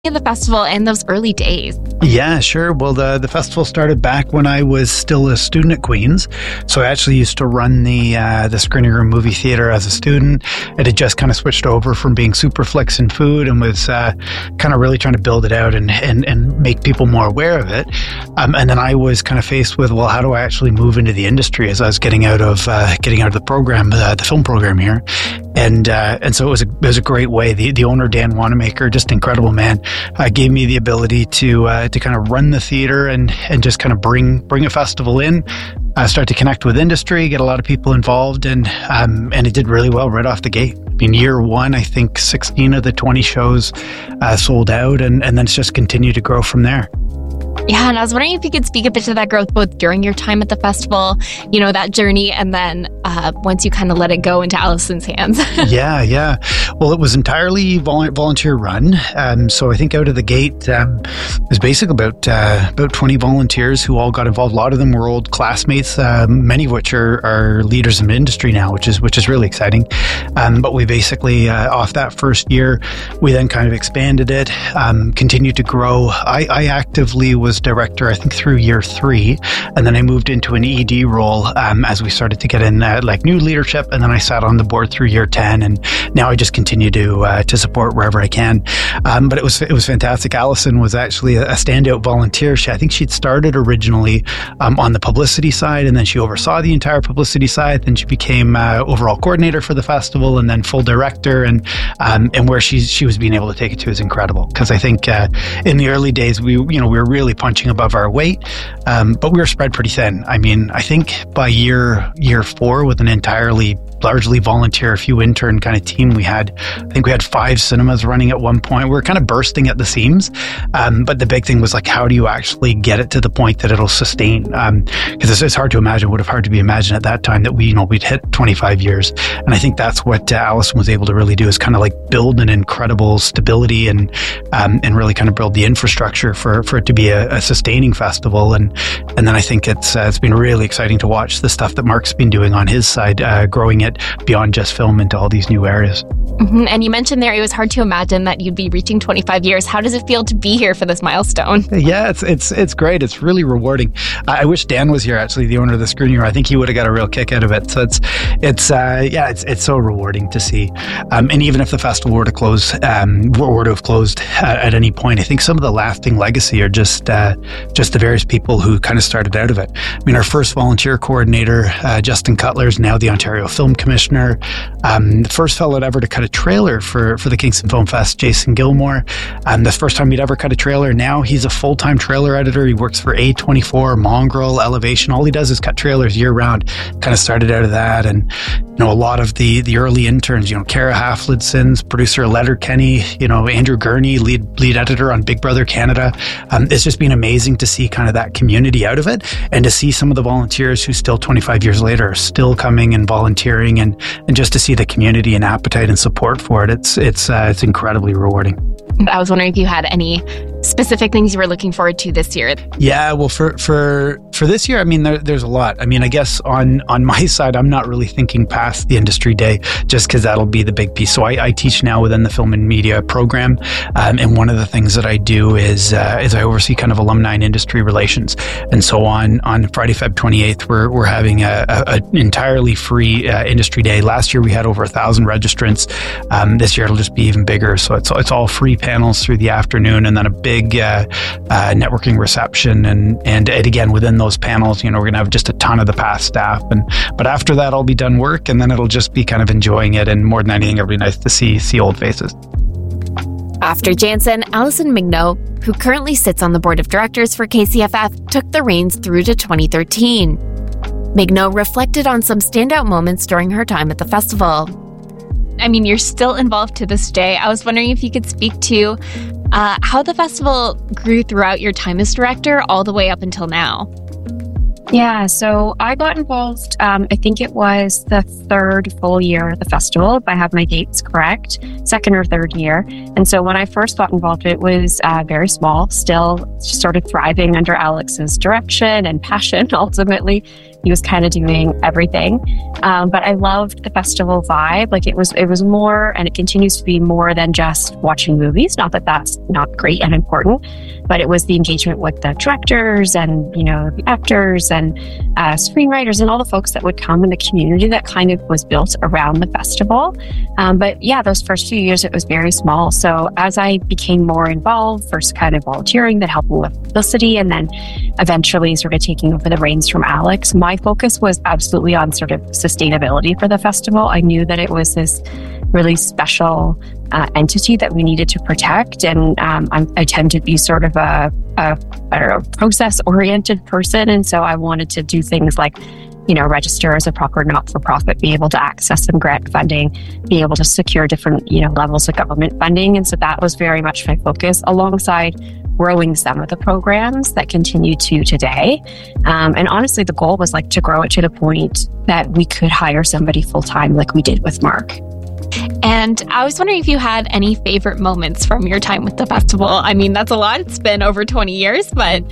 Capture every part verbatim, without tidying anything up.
of the festival and those early days. Yeah, sure. Well, the, the festival started back when I was still a student at Queen's. So I actually used to run the uh, the screening room movie theater as a student. It had just kind of switched over from being Superflix and food and was uh, kind of really trying to build it out and, and, and make people more aware of it. Um, and then I was kind of faced with, well, how do I actually move into the industry as I was getting out of uh, getting out of the program, uh, the film program here. And uh, and so it was a it was a great way. The the owner, Dan Wanamaker, just incredible man, uh, gave me the ability to uh, to kind of run the theater and and just kind of bring bring a festival in, uh, start to connect with industry, get a lot of people involved, and um, and it did really well right off the gate. In year one, I think sixteen of the twenty shows uh, sold out, and and then it's just continued to grow from there. Yeah, and I was wondering if you could speak a bit to that growth both during your time at the festival, you know, that journey, and then uh, once you kind of let it go into Allison's hands. yeah, yeah. Well, it was entirely vol- volunteer run. Um, so I think out of the gate, um, it was basically about uh, about twenty volunteers who all got involved. A lot of them were old classmates, uh, many of which are, are leaders in the industry now, which is which is really exciting. Um, but we basically, uh, off that first year, we then kind of expanded it, um, continued to grow. I, I actively was director, I think, through year three, and then I moved into an E D role um, as we started to get in uh, like new leadership, and then I sat on the board through year ten, and now I just continue to uh, to support wherever I can. Um, but it was it was fantastic. Allison was actually a, a standout volunteer. She, I think she'd started originally um, on the publicity side, and then she oversaw the entire publicity side. Then she became uh, overall coordinator for the festival, and then full director. And um, and where she she was being able to take it to is incredible, because I think uh, in the early days we you know we were really punching above our weight, um, but we were spread pretty thin. I mean, I think by year year four, with an entirely largely volunteer, a few intern kind of team, we had, I think we had five cinemas running at one point. We were kind of bursting at the seams, um, but the big thing was like, how do you actually get it to the point that it'll sustain? Because um, it's, it's hard to imagine, would have hard to be imagined at that time that we, you know, we'd hit twenty-five years. And I think that's what uh, Allison was able to really do, is kind of like build an incredible stability and um, and really kind of build the infrastructure for, for it to be a, a sustaining festival. And and then I think it's uh, it's been really exciting to watch the stuff that Mark's been doing on his side, uh, growing it beyond just film into all these new areas. Mm-hmm. And you mentioned there it was hard to imagine that you'd be reaching twenty-five years. How does it feel to be here for this milestone? Yeah, it's it's it's great. It's really rewarding. I wish Dan was here, actually, the owner of the screening room. I think he would have got a real kick out of it. So it's it's uh, yeah, it's it's so rewarding to see. Um, and even if the festival were to close, um, were to have closed at, at any point, I think some of the lasting legacy are just uh, just the various people who kind of started out of it. I mean, our first volunteer coordinator, uh, Justin Cutler, is now the Ontario Film Commissioner. Um, the first fellow ever to cut a trailer for, for the Kingston Film Fest, Jason Gilmore. Um, the first time he'd ever cut a trailer. Now he's a full-time trailer editor. He works for A twenty-four, Mongrel, Elevation. All he does is cut trailers year-round. Kind of started out of that. And, you know, a lot of the the early interns, you know, Cara Halflidson's producer Letterkenny, you know, Andrew Gurney, lead lead editor on Big Brother Canada. Um, it's just been amazing to see kind of that community out of it, and to see some of the volunteers who still twenty-five years later are still coming and volunteering, and and just to see the community and appetite and support for it. It's it's uh, it's incredibly rewarding. I was wondering if you had any specific things you were looking forward to this year. Yeah, well, for for for this year, I mean, there, there's a lot. I mean, I guess on on my side, I'm not really thinking past the industry day, just because that'll be the big piece. So I, I teach now within the film and media program, um, and one of the things that I do is uh, is I oversee kind of alumni and industry relations. And so on on Friday, February twenty-eighth, we're we're having a, a, a entirely free uh, industry day. Last year we had over a thousand registrants. Um, this year it'll just be even bigger. So it's it's all free panels through the afternoon, and then a big uh, uh, networking reception. And, and and again, within those panels, you know, we're going to have just a ton of the past staff. And but after that, I'll be done work, and then it'll just be kind of enjoying it. And more than anything, it'll be nice to see see old faces. After Jansen, Allison Mignot, who currently sits on the board of directors for K C F F, took the reins through to twenty thirteen. Mignot reflected on some standout moments during her time at the festival. I mean, you're still involved to this day. I was wondering if you could speak to uh, how the festival grew throughout your time as director all the way up until now. Yeah, so I got involved, um, I think it was the third full year of the festival, if I have my dates correct, second or third year. And so when I first got involved, it was uh, very small, still started thriving under Alex's direction and passion, ultimately. He was kind of doing everything. Um, but I loved the festival vibe. Like it was, it was more, and it continues to be more than just watching movies. Not that that's not great and important, but it was the engagement with the directors and, you know, the actors and uh, screenwriters and all the folks that would come in the community that kind of was built around the festival. Um, but yeah, those first few years, it was very small. So as I became more involved, first kind of volunteering, then helping with publicity, and then eventually sort of taking over the reins from Alex, my focus was absolutely on sort of sustainability for the festival. I knew that it was this really special uh, entity that we needed to protect. And um, I'm, I tend to be sort of a, a I don't know, process-oriented person. And so I wanted to do things like, you know, register as a proper not-for-profit, be able to access some grant funding, be able to secure different, you know, levels of government funding. And so that was very much my focus, alongside growing some of the programs that continue to today. Um, and honestly, the goal was like to grow it to the point that we could hire somebody full-time like we did with Mark. And I was wondering if you had any favorite moments from your time with the festival. I mean, that's a lot. It's been over twenty years, but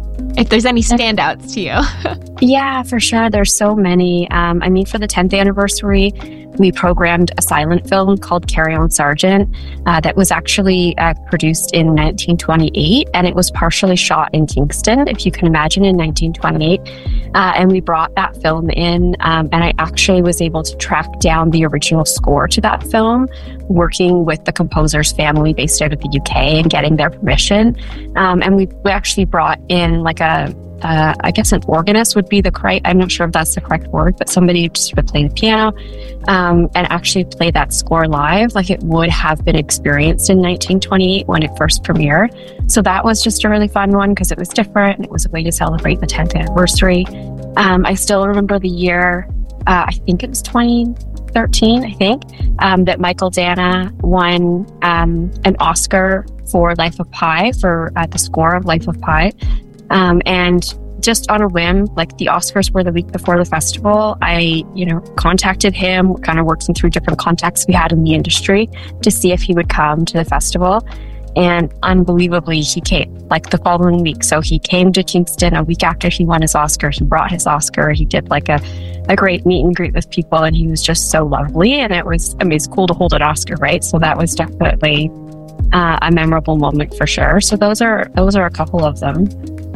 if there's any standouts to you. Yeah, for sure. There's so many. Um, I mean, for the tenth anniversary, we programmed a silent film called Carry On Sergeant uh, that was actually uh, produced in nineteen twenty-eight, and it was partially shot in Kingston, if you can imagine, in nineteen twenty-eight. Uh, and we brought that film in, um, and I actually was able to track down the original score to that film, working with the composer's family based out of the U K and getting their permission. Um, and we, we actually brought in like a Uh, I guess an organist would be the correct, I'm not sure if that's the correct word, but somebody just would play the piano um, and actually play that score live like it would have been experienced in nineteen twenty-eight when it first premiered. So that was just a really fun one because it was different and it was a way to celebrate the tenth anniversary. Um, I still remember the year, uh, I think it was twenty thirteen, I think, um, that Michael Dana won um, an Oscar for Life of Pi, for uh, the score of Life of Pi. Um, and just on a whim, like the Oscars were the week before the festival, I, you know, contacted him, kind of working through different contacts we had in the industry to see if he would come to the festival. And unbelievably, he came like the following week. So he came to Kingston a week after he won his Oscar. He brought his Oscar. He did like a, a great meet and greet with people, and he was just so lovely. And it was, I mean, it's cool to hold an Oscar, right? So that was definitely uh, a memorable moment for sure. So those are, those are a couple of them.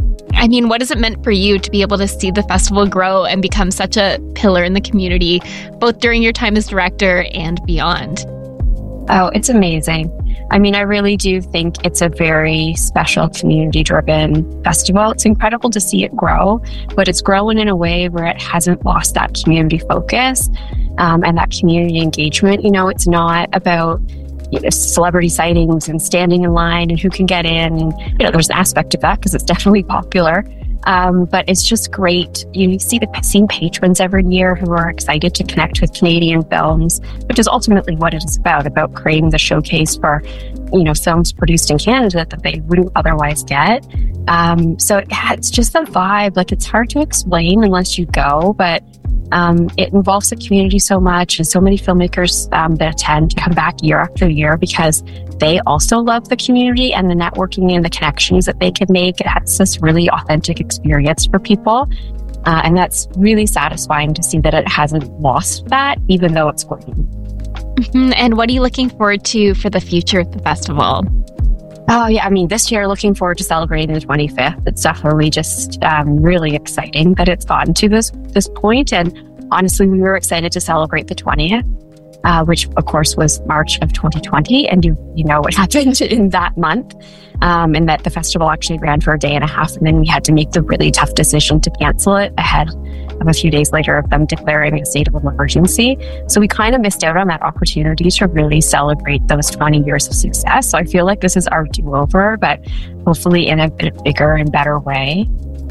I mean, what has it meant for you to be able to see the festival grow and become such a pillar in the community, both during your time as director and beyond? Oh, it's amazing. I mean, I really do think it's a very special community-driven festival. It's incredible to see it grow, but it's growing in a way where it hasn't lost that community focus um, and that community engagement. You know, it's not about You know, celebrity sightings and standing in line and who can get in. And, you know, there's an aspect of that because it's definitely popular. Um, but it's just great. You see the same patrons every year who are excited to connect with Canadian films, which is ultimately what it is about, about creating the showcase for, you know, films produced in Canada that they wouldn't otherwise get. Um, so yeah, it's just the vibe. Like, it's hard to explain unless you go, but Um, it involves the community so much, and so many filmmakers um, that attend come back year after year because they also love the community and the networking and the connections that they can make. It has this really authentic experience for people. Uh, and that's really satisfying to see that it hasn't lost that, even though it's growing. Mm-hmm. And what are you looking forward to for the future of the festival? Oh, yeah. I mean, this year, looking forward to celebrating the twenty-fifth. It's definitely just um, really exciting that it's gotten to this this point. And honestly, we were excited to celebrate the twentieth, uh, which, of course, was March of twenty twenty. And you you know what happened in that month, um, and that the festival actually ran for a day and a half. And then we had to make the really tough decision to cancel it ahead of a few days later of them declaring a state of emergency. So we kind of missed out on that opportunity to really celebrate those twenty years of success. So I feel like this is our do-over, but hopefully in a bit bigger and better way.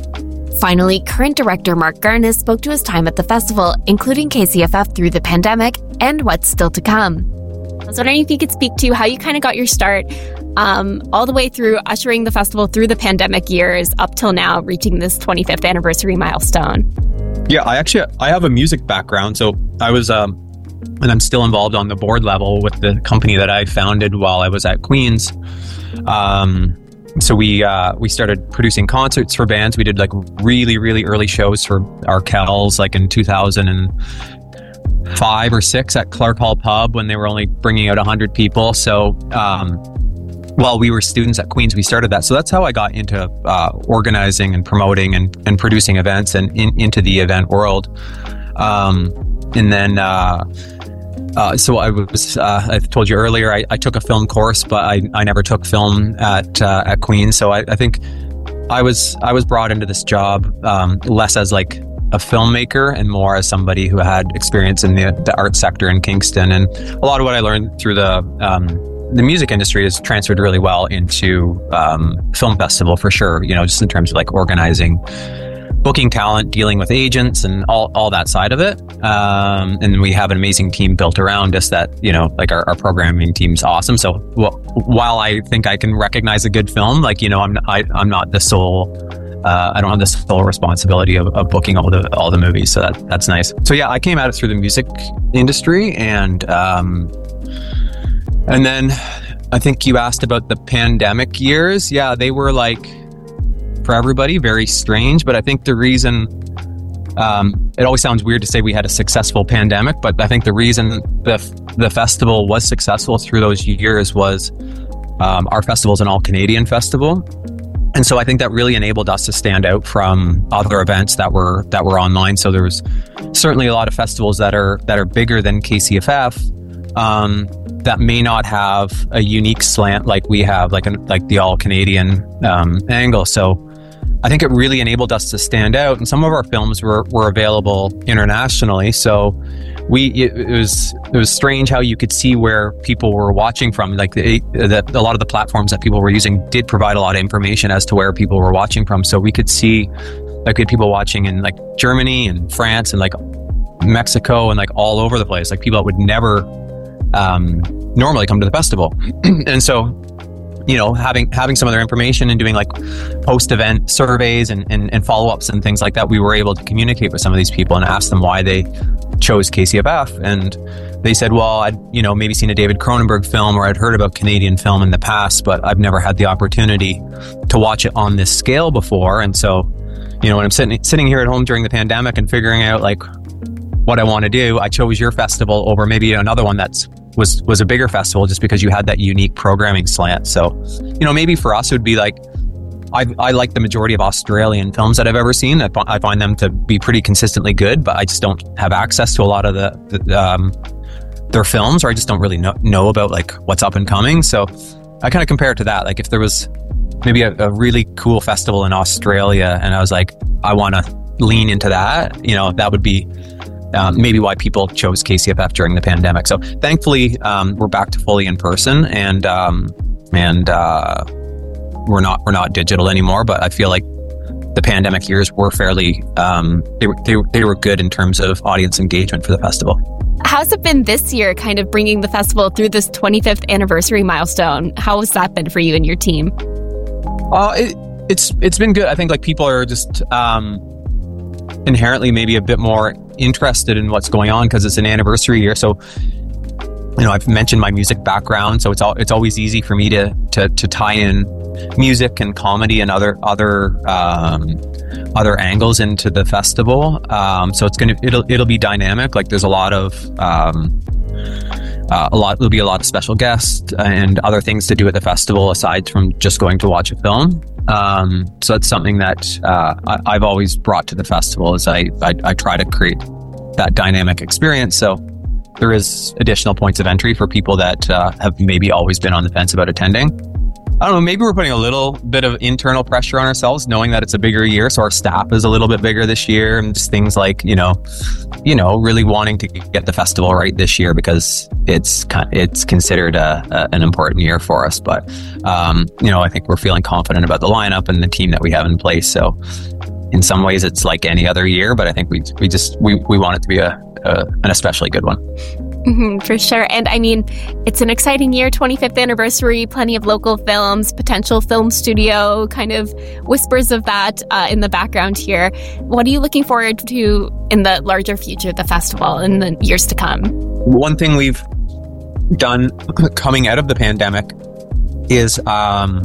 Finally, current director Mark Garnis spoke to his time at the festival, including K C F F through the pandemic and what's still to come. I was wondering if you could speak to how you kind of got your start um, all the way through ushering the festival through the pandemic years up till now, reaching this twenty-fifth anniversary milestone. Yeah, I actually, I have a music background. So I was, um, and I'm still involved on the board level with the company that I founded while I was at Queen's. Um, so we uh, we started producing concerts for bands. We did like really, really early shows for Arkells, like in two thousand five or six at Clark Hall Pub when they were only bringing out one hundred people. So um, while we were students at Queen's, we started that. So that's how I got into uh, organizing and promoting and, and producing events and in, into the event world. Um, and then... Uh, Uh, so I was, uh, I told you earlier, I, I took a film course, but I, I never took film at, uh, at Queen's. So I, I think I was, I was brought into this job, um, less as like a filmmaker and more as somebody who had experience in the, the art sector in Kingston. And a lot of what I learned through the, um, the music industry has transferred really well into, um, film festival for sure, you know, just in terms of like organizing, booking talent, dealing with agents and all, all that side of it. Um, and we have an amazing team built around us that, you know, like our, our programming team's awesome. So well, while I think I can recognize a good film, like, you know, I'm, I, I'm not the sole, uh, I don't have the sole responsibility of, of booking all the, all the movies. So that, that's nice. So yeah, I came at it through the music industry and, um, and then I think you asked about the pandemic years. Yeah, they were like, for everybody, very strange. But I think the reason, um, it always sounds weird to say we had a successful pandemic, but I think the reason the the festival was successful through those years was um, our festival is an all-Canadian festival. And so I think that really enabled us to stand out from other events that were that were online. So there was certainly a lot of festivals that are that are bigger than K C F F, um, that may not have a unique slant like we have, like a, like the all-Canadian um, angle. So I think it really enabled us to stand out, and some of our films were, were available internationally. So we it, it was it was strange how you could see where people were watching from. Like the, the, a lot of the platforms that people were using did provide a lot of information as to where people were watching from. So we could see like we had people watching in like Germany and France and like Mexico and like all over the place. Like people that would never um, normally come to the festival, and so. You know, having having some of their information and doing like post-event surveys and, and, and follow-ups and things like that, we were able to communicate with some of these people and ask them why they chose K C F F. And they said, well, I'd, you know, maybe seen a David Cronenberg film or I'd heard about Canadian film in the past, but I've never had the opportunity to watch it on this scale before. And so, you know, when I'm sitting sitting here at home during the pandemic and figuring out like what I want to do, I chose your festival over maybe another one that's was was a bigger festival just because you had that unique programming slant. So, you know, maybe for us it would be like, I I like the majority of Australian films that I've ever seen. I, I find them to be pretty consistently good, but I just don't have access to a lot of the, the um, their films, or I just don't really know, know about like what's up and coming. So I kind of compare it to that. Like if there was maybe a, a really cool festival in Australia and I was like, I want to lean into that, you know, that would be Um, maybe why people chose K C F F during the pandemic. So thankfully, um, we're back to fully in person, and um, and uh, we're not we're not digital anymore. But I feel like the pandemic years were fairly um, they were they, they were good in terms of audience engagement for the festival. How's it been this year, kind of bringing the festival through this twenty-fifth anniversary milestone? How has that been for you and your team? Uh, it, it's it's been good. I think like people are just um, inherently maybe a bit more interested in what's going on because it's an anniversary year. So, you know, I've mentioned my music background, so it's all it's always easy for me to to to tie in music and comedy and other other um, other angles into the festival. Um, so it's gonna it'll it'll be dynamic. Like there's a lot of um, uh, a lot there'll be a lot of special guests and other things to do at the festival aside from just going to watch a film. Um, so it's something that uh, I, I've always brought to the festival is I, I I try to create that dynamic experience. So there is additional points of entry for people that uh, have maybe always been on the fence about attending. I don't know, maybe we're putting a little bit of internal pressure on ourselves knowing that it's a bigger year. So our staff is a little bit bigger this year, and just things like, you know, you know, really wanting to get the festival right this year because it's it's considered a, a, an important year for us. But, um, you know, I think we're feeling confident about the lineup and the team that we have in place. So in some ways it's like any other year, but I think we we just, we, we want it to be a, a an especially good one. Mm-hmm, for sure. And I mean, it's an exciting year, twenty-fifth anniversary, plenty of local films, potential film studio, kind of whispers of that uh, in the background here. What are you looking forward to in the larger future of the festival in the years to come? One thing we've done coming out of the pandemic is um,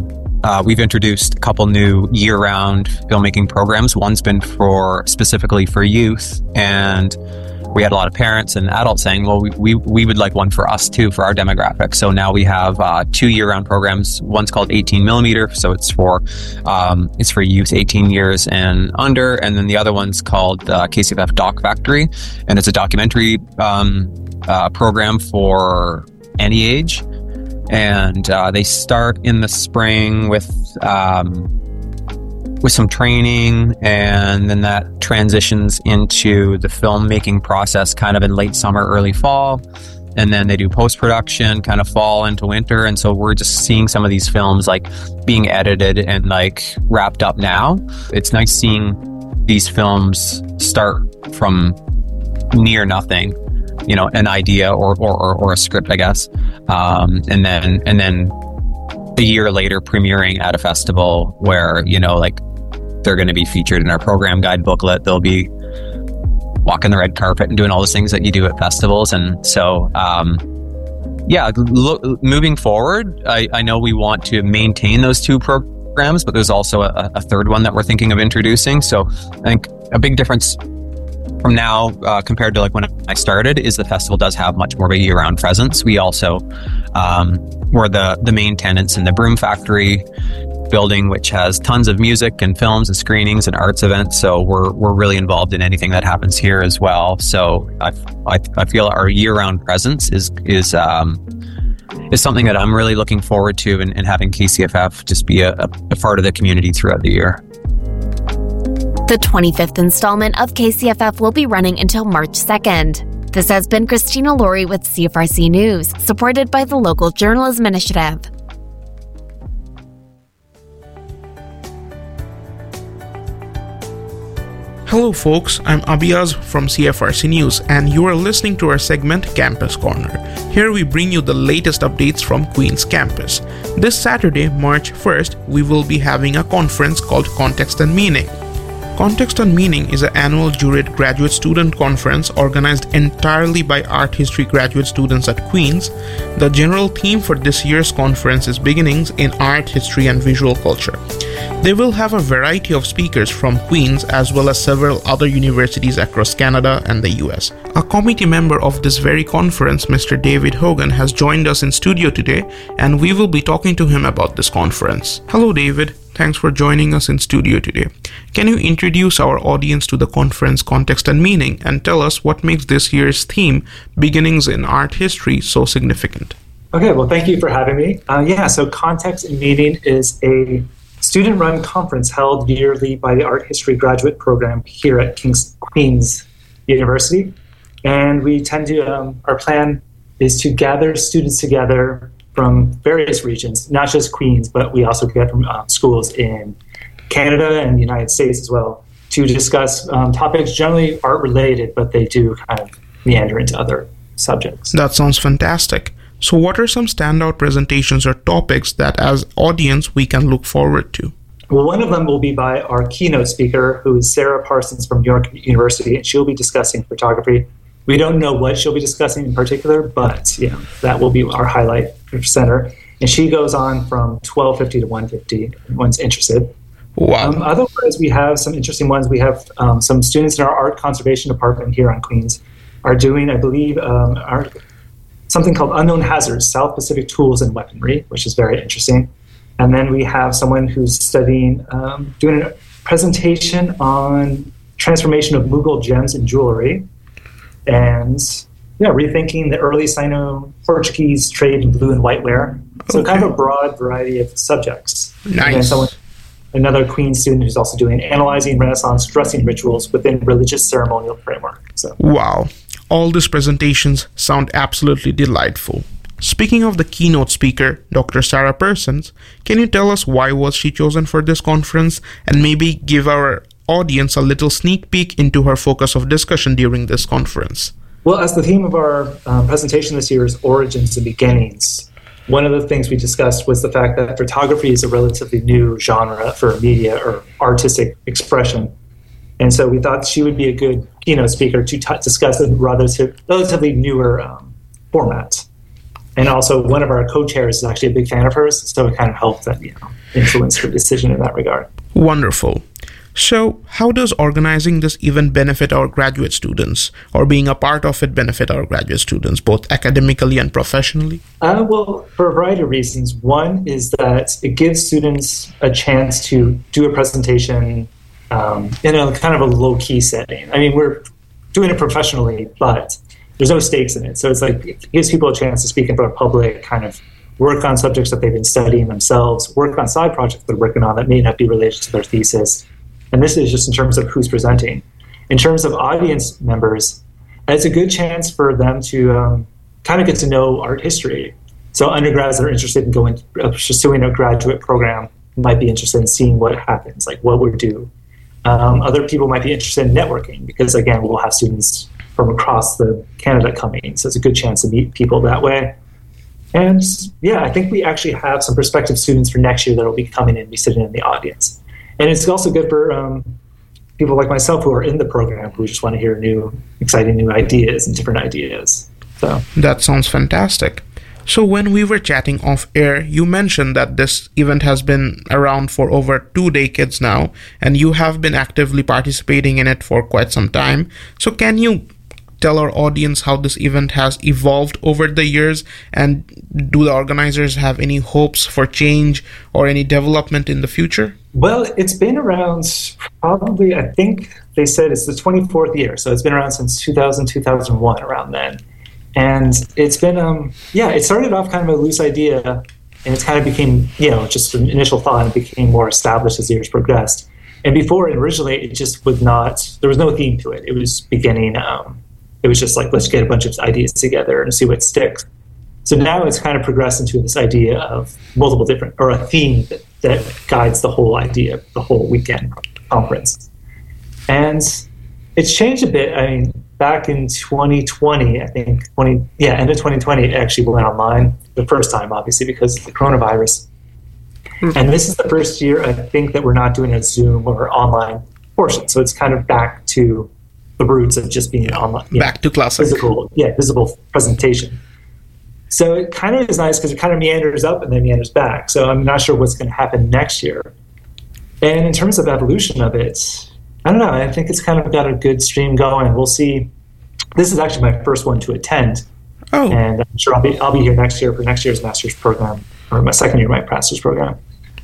uh, we've introduced a couple new year-round filmmaking programs. One's been for specifically for youth, and we had a lot of parents and adults saying, well, we, we, we would like one for us too, for our demographic. So now we have uh, two year-round programs. One's called eighteen millimeter, so it's for um, it's for youth eighteen years and under. And then the other one's called uh, K C F F Doc Factory, and it's a documentary um, uh, program for any age. And uh, they start in the spring with um, with some training, and then that transitions into the filmmaking process kind of in late summer, early fall. And then they do post-production kind of fall into winter. And so we're just seeing some of these films like being edited and like wrapped up now. It's nice seeing these films start from near nothing, you know, an idea or or, or, or a script, I guess. Um, and then and then a year later premiering at a festival where, you know, like they're going to be featured in our program guide booklet. They'll be walking the red carpet and doing all those things that you do at festivals. And so, um, yeah, lo- moving forward, I, I know we want to maintain those two programs, but there's also a, a third one that we're thinking of introducing. So I think a big difference from now uh, compared to like when I started is the festival does have much more of a year-round presence. We also, um, we're the, the main tenants in the Broom Factory building, which has tons of music and films and screenings and arts events. So we're we're really involved in anything that happens here as well. So I I, I feel our year-round presence is is um, is something that I'm really looking forward to, and, and having K C F F just be a, a part of the community throughout the year. The twenty-fifth installment of K C F F will be running until March second. This has been Christina Laurie with C F R C News, supported by the Local Journalism Initiative. Hello folks, I'm Abiyaz from C F R C News, and you are listening to our segment Campus Corner. Here we bring you the latest updates from Queen's campus. This Saturday, March first, we will be having a conference called Context and Meaning. Context and Meaning is an annual juried graduate student conference organized entirely by art history graduate students at Queen's. The general theme for this year's conference is Beginnings in Art, History and Visual Culture. They will have a variety of speakers from Queen's as well as several other universities across Canada and the U S. A committee member of this very conference, Mister David Hogan, has joined us in studio today, and we will be talking to him about this conference. Hello David, thanks for joining us in studio today. Can you introduce our audience to the conference Context and Meaning and tell us what makes this year's theme, Beginnings in Art History, so significant? Okay, well thank you for having me. Uh, yeah, so Context and Meaning is a student-run conference held yearly by the Art History Graduate Program here at King's, Queen's University. And we tend to, um, our plan is to gather students together from various regions, not just Queen's, but we also get from um, schools in Canada and the United States as well, to discuss um, topics generally art-related, but they do kind of meander into other subjects. That sounds fantastic. So what are some standout presentations or topics that as audience we can look forward to? Well, one of them will be by our keynote speaker, who is Sarah Parsons from New York University, and she'll be discussing photography. We don't know what she'll be discussing in particular, but you know, that will be our highlight center. And she goes on from twelve fifty to one fifty, if anyone's interested. Wow. Um, otherwise, we have some interesting ones. We have um, some students in our art conservation department here on Queen's are doing, I believe, um, our something called Unknown Hazards, South Pacific Tools and Weaponry, which is very interesting. And then we have someone who's studying, um, doing a presentation on transformation of Mughal gems in jewelry, and yeah, rethinking the early Sino-Portuguese trade in blue and whiteware. So okay. Kind of a broad variety of subjects. Nice. And then someone, another Queen student who's also doing analyzing Renaissance dressing rituals within religious ceremonial framework. So wow. All these presentations sound absolutely delightful. Speaking of the keynote speaker, Doctor Sarah Parsons, can you tell us why was she chosen for this conference, and maybe give our audience a little sneak peek into her focus of discussion during this conference? Well, as the theme of our um, presentation this year is Origins and Beginnings, one of the things we discussed was the fact that photography is a relatively new genre for media or artistic expression. And so we thought she would be a good keynote speaker to t- discuss a relative, relatively newer um, format. And also, one of our co-chairs is actually a big fan of hers, so it kind of helped that, you know, influence her decision in that regard. Wonderful. So, how does organizing this event benefit our graduate students, or being a part of it benefit our graduate students, both academically and professionally? Uh, well, for a variety of reasons. One is that it gives students a chance to do a presentation um, in a kind of a low-key setting. I mean, we're doing it professionally, but there's no stakes in it. So it's like it gives people a chance to speak in front of public, kind of work on subjects that they've been studying themselves, work on side projects they're working on that may not be related to their thesis. And this is just in terms of who's presenting. In terms of audience members, it's a good chance for them to um, kind of get to know art history. So undergrads that are interested in going uh, pursuing a graduate program might be interested in seeing what happens, like what we do. Um, other people might be interested in networking because, again, we'll have students from across the Canada coming. So it's a good chance to meet people that way. And yeah, I think we actually have some prospective students for next year that will be coming in and be sitting in the audience. And it's also good for um, people like myself who are in the program who just want to hear new, exciting new ideas and different ideas. So that sounds fantastic. So when we were chatting off air, you mentioned that this event has been around for over two decades now, and you have been actively participating in it for quite some time. So can you tell our audience how this event has evolved over the years, and do the organizers have any hopes for change or any development in the future? Well, it's been around probably, I think they said it's the twenty-fourth year. So it's been around since two thousand, two thousand one, around then. And it's been, um, yeah, it started off kind of a loose idea, and it's kind of became, you know, just an initial thought, and it became more established as the years progressed. And before, originally, it just would not, there was no theme to it. It was beginning, um, it was just like, let's get a bunch of ideas together and see what sticks. So now it's kind of progressed into this idea of multiple different, or a theme that, that guides the whole idea, the whole weekend conference. And it's changed a bit. I mean, back in twenty twenty, I think, twenty yeah, end of twenty twenty, it actually went online the first time, obviously, because of the coronavirus. Mm-hmm. And this is the first year, I think, that we're not doing a Zoom or online portion. So it's kind of back to the roots of just being online. Back know, to classic. Physical, yeah, visible presentation. So it kind of is nice because it kind of meanders up and then meanders back. So I'm not sure what's going to happen next year. And in terms of evolution of it, I don't know. I think it's kind of got a good stream going. We'll see. This is actually my first one to attend. Oh. And I'm sure I'll be I'll be here next year for next year's master's program, or my second year of my master's program.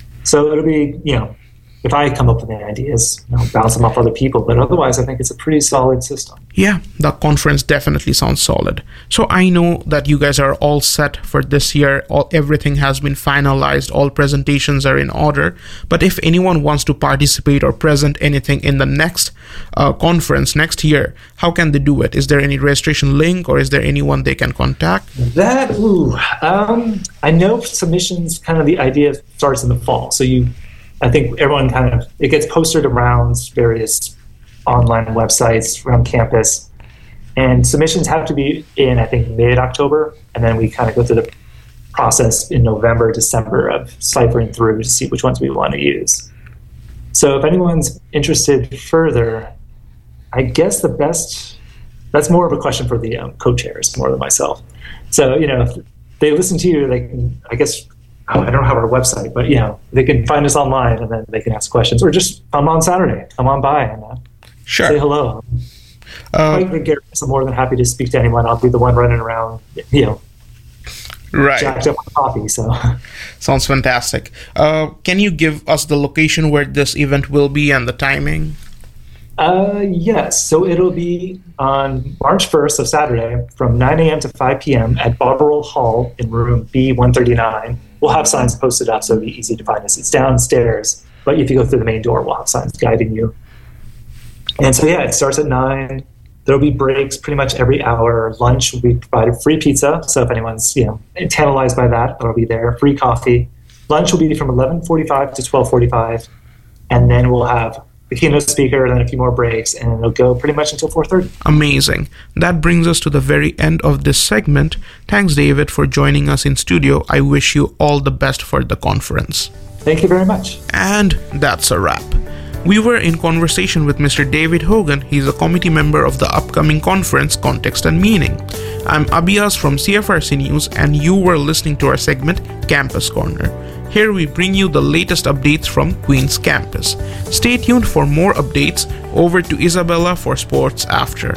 So it'll be, you know, if I come up with any ideas, you know, bounce them off other people. But otherwise, I think it's a pretty solid system. Yeah, the conference definitely sounds solid. So I know that you guys are all set for this year. All, everything has been finalized. All presentations are in order. But if anyone wants to participate or present anything in the next uh, conference next year, how can they do it? Is there any registration link, or is there anyone they can contact? That, ooh, um, I know submissions, kind of the idea starts in the fall. So you... I think everyone kind of, it gets posted around various online websites around campus. And submissions have to be in, I think, mid-October. And then we kind of go through the process in November, December of ciphering through to see which ones we want to use. So if anyone's interested further, I guess the best, that's more of a question for the um, co-chairs more than myself. So, you know, if they listen to you, they can, I guess, I don't have our website, but, you know, they can find us online and then they can ask questions, or just come on Saturday, come on by and uh, sure. say hello. Uh, Quite gregarious. I'm more than happy to speak to anyone. I'll be the one running around, you know, right. jacked up with coffee. So sounds fantastic. Uh, can you give us the location where this event will be and the timing? Uh, yes. So it'll be on March first, so Saturday, from nine a.m. to five p.m. at Botterill Hall in room B one thirty-nine. We'll have signs posted up, so it'll be easy to find us. It's downstairs, but if you go through the main door, we'll have signs guiding you. And so, yeah, it starts at nine. There'll be breaks pretty much every hour. Lunch will be provided, free pizza. So if anyone's, you know, tantalized by that, that'll be there. Free coffee. Lunch will be from eleven forty-five to twelve forty-five. And then we'll have the keynote speaker, then a few more breaks, and it'll go pretty much until four thirty. Amazing. That brings us to the very end of this segment. Thanks, David, for joining us in studio. I wish you all the best for the conference. Thank you very much. And that's a wrap. We were in conversation with Mister David Hogan. He's a committee member of the upcoming conference, Context and Meaning. I'm Abiaz from C F R C News, and you were listening to our segment Campus Corner. Here we bring you the latest updates from Queen's campus. Stay tuned for more updates. Over to Isabella for sports after.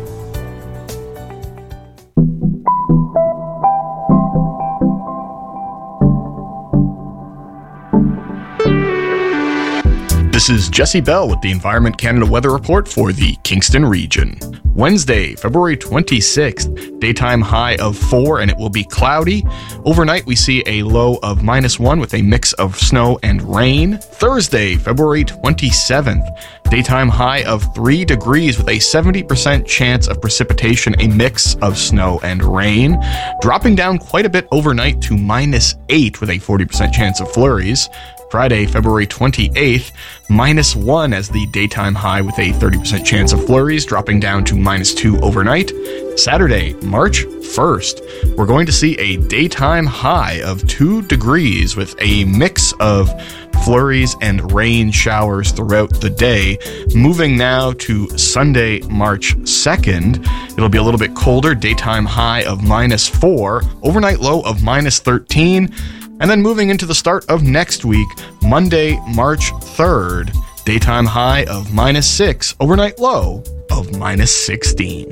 This is Jesse Bell with the Environment Canada Weather Report for the Kingston region. Wednesday, February twenty-sixth, daytime high of four and it will be cloudy. Overnight, we see a low of minus one with a mix of snow and rain. Thursday, February twenty-seventh, daytime high of three degrees with a seventy percent chance of precipitation, a mix of snow and rain. Dropping down quite a bit overnight to minus eight with a forty percent chance of flurries. Friday, February twenty-eighth, minus one as the daytime high with a thirty percent chance of flurries, dropping down to minus two overnight. Saturday, March first, we're going to see a daytime high of two degrees with a mix of flurries and rain showers throughout the day. Moving now to Sunday, March second, it'll be a little bit colder, daytime high of minus four, overnight low of minus thirteen. And then moving into the start of next week, Monday, March third, daytime high of minus six, overnight low of minus sixteen.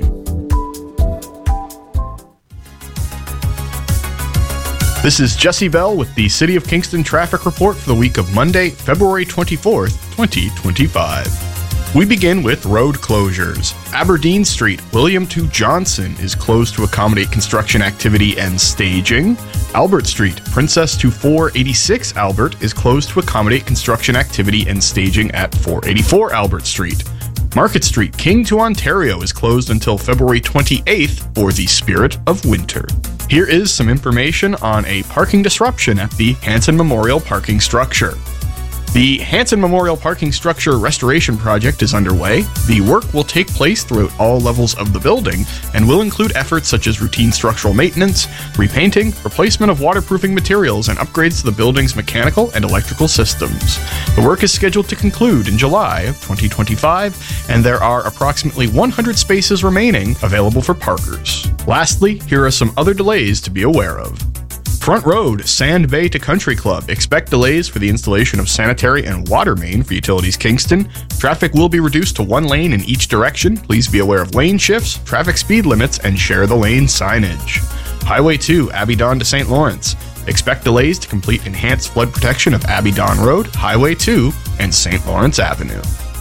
This is Jesse Bell with the City of Kingston traffic report for the week of Monday, February twenty-fourth, twenty twenty-five. We begin with road closures. Aberdeen Street, William two Johnson is closed to accommodate construction activity and staging. Albert Street, Princess to four eighty-six Albert is closed to accommodate construction activity and staging at four eighty-four Albert Street. Market Street, King to Ontario is closed until February twenty-eighth for the Spirit of Winter. Here is some information on a parking disruption at the Hanson Memorial Parking Structure. The Hanson Memorial Parking Structure Restoration Project is underway. The work will take place throughout all levels of the building and will include efforts such as routine structural maintenance, repainting, replacement of waterproofing materials, and upgrades to the building's mechanical and electrical systems. The work is scheduled to conclude in July of twenty twenty-five, and there are approximately one hundred spaces remaining available for parkers. Lastly, here are some other delays to be aware of. Front Road, Sand Bay to Country Club. Expect delays for the installation of sanitary and water main for Utilities Kingston. Traffic will be reduced to one lane in each direction. Please be aware of lane shifts, traffic speed limits, and share the lane signage. Highway two, Abidon to Saint Lawrence. Expect delays to complete enhanced flood protection of Abidon Road, Highway two, and Saint Lawrence Avenue.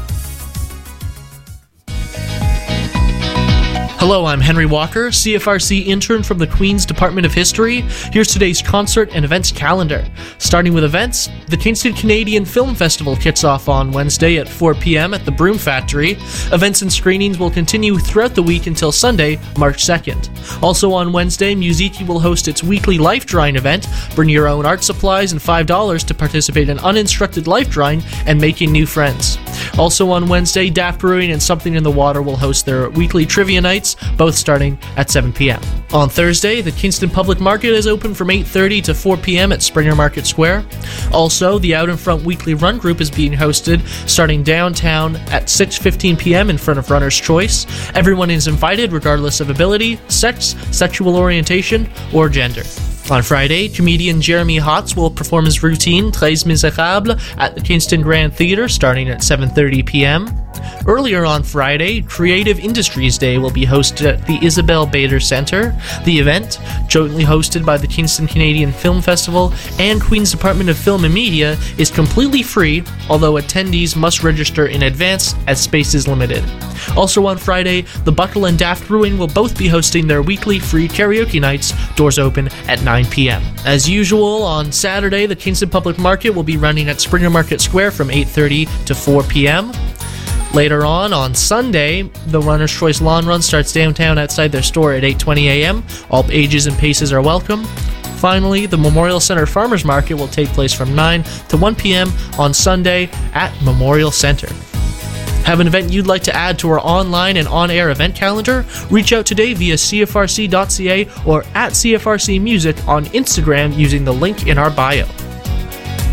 Hello, I'm Henry Walker, C F R C intern from the Queen's Department of History. Here's today's concert and events calendar. Starting with events, the Kingston Canadian Film Festival kicks off on Wednesday at four p.m. at the Broom Factory. Events and screenings will continue throughout the week until Sunday, March second. Also on Wednesday, Musiki will host its weekly life drawing event. Bring your own art supplies and five dollars to participate in uninstructed life drawing and making new friends. Also on Wednesday, Daft Brewing and Something in the Water will host their weekly trivia nights, both starting at seven p.m. On Thursday, the Kingston Public Market is open from eight thirty to four p.m. at Springer Market Square. Also, the Out in Front Weekly Run Group is being hosted starting downtown at six fifteen p.m. in front of Runner's Choice. Everyone is invited regardless of ability, sex, sexual orientation, or gender. On Friday, comedian Jeremy Hotz will perform his routine Treize Miserables at the Kingston Grand Theatre starting at seven thirty p.m. Earlier on Friday, Creative Industries Day will be hosted at the Isabel Bader Centre. The event, jointly hosted by the Kingston Canadian Film Festival and Queen's Department of Film and Media, is completely free, although attendees must register in advance as space is limited. Also on Friday, the Buckle and Daft Brewing will both be hosting their weekly free karaoke nights, doors open at nine p.m. As usual, on Saturday, the Kingston Public Market will be running at Springer Market Square from eight thirty to four p.m. Later on, on Sunday, the Runner's Choice Lawn Run starts downtown outside their store at eight twenty a.m. All ages and paces are welcome. Finally, the Memorial Center Farmers Market will take place from nine to one p.m. on Sunday at Memorial Center. Have an event you'd like to add to our online and on-air event calendar? Reach out today via c f r c dot c a or at C F R C Music on Instagram using the link in our bio.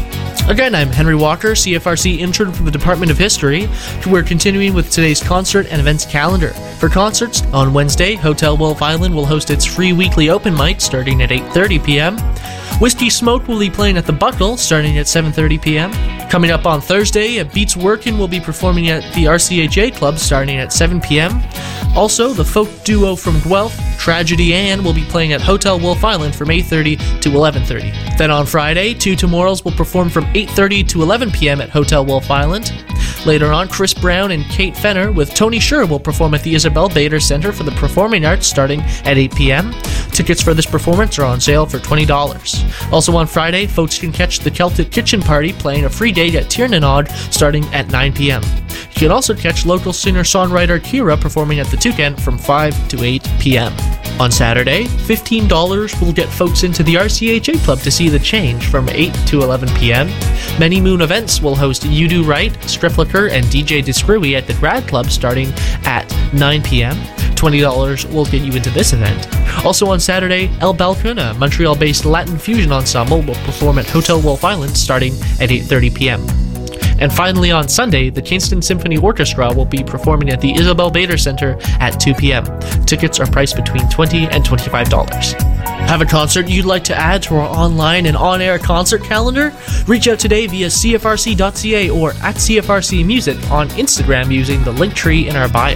Again, I'm Henry Walker, C F R C intern from the Department of History. We're continuing with today's concert and events calendar. For concerts, on Wednesday, Hotel Wolf Island will host its free weekly open mic starting at eight thirty p.m. Whiskey Smoke will be playing at the Buckle starting at seven thirty p.m. Coming up on Thursday, Beats Workin' will be performing at the R C H A Club starting at seven p.m. Also, the folk duo from Guelph, Tragedy Ann, will be playing at Hotel Wolf Island from eight thirty to eleven thirty. Then on Friday, Two Tomorrows will perform from eight thirty to eleven p.m. at Hotel Wolf Island. Later on, Chris Brown and Kate Fenner with Tony Scher will perform at the Isabel Bader Center for the Performing Arts starting at eight p.m. Tickets for this performance are on sale for twenty dollars. Also on Friday, folks can catch the Celtic Kitchen Party playing a free date at Tiernanog starting at nine p.m. You can also catch local singer-songwriter Kira performing at the Toucan from five to eight p.m. On Saturday, fifteen dollars will get folks into the R C H A Club to see The Change from eight to eleven p.m. Many Moon Events will host You Do Right, Striflicker, and D J Discrewy at the Grad Club starting at nine p.m. twenty dollars will get you into this event. Also on Saturday, El Balcon, a Montreal-based Latin fusion ensemble, will perform at Hotel Wolf Island starting at eight thirty p.m. And finally on Sunday, the Kingston Symphony Orchestra will be performing at the Isabel Bader Center at two p.m. Tickets are priced between twenty dollars and twenty-five dollars. Have a concert you'd like to add to our online and on-air concert calendar? Reach out today via C F R C dot C A or at C F R C Music on Instagram using the link tree in our bio.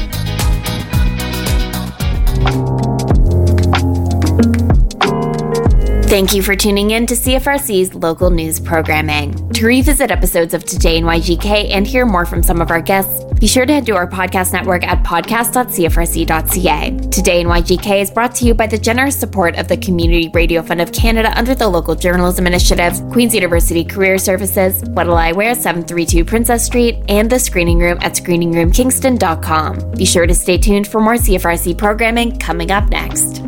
Thank you for tuning in to C F R C's local news programming. To revisit episodes of Today in Y G K and hear more from some of our guests, be sure to head to our podcast network at podcast dot C F R C dot C A. Today in Y G K is brought to you by the generous support of the Community Radio Fund of Canada under the Local Journalism Initiative, Queen's University Career Services, What'll I Wear, seven thirty-two Princess Street, and the Screening Room at screening room kingston dot com. Be sure to stay tuned for more C F R C programming coming up next.